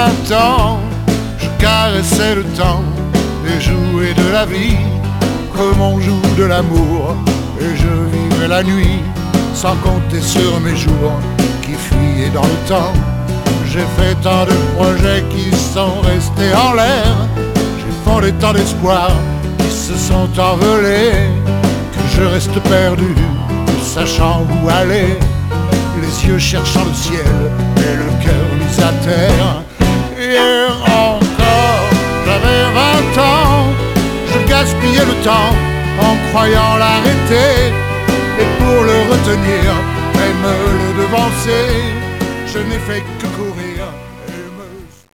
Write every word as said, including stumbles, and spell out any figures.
vingt ans, je caressais le temps et jouais de la vie comme on joue de l'amour. Et je vivais la nuit sans compter sur mes jours qui fuyaient dans le temps. J'ai fait tant de projets qui sont restés en l'air. J'ai fondé tant d'espoirs qui se sont envolés, que je reste perdu, ne sachant où aller, les yeux cherchant le ciel et le cœur mis à terre. Hier encore, j'avais vingt ans, je gaspillais le temps en croyant l'arrêter, et pour le retenir, même le devancer, je n'ai fait que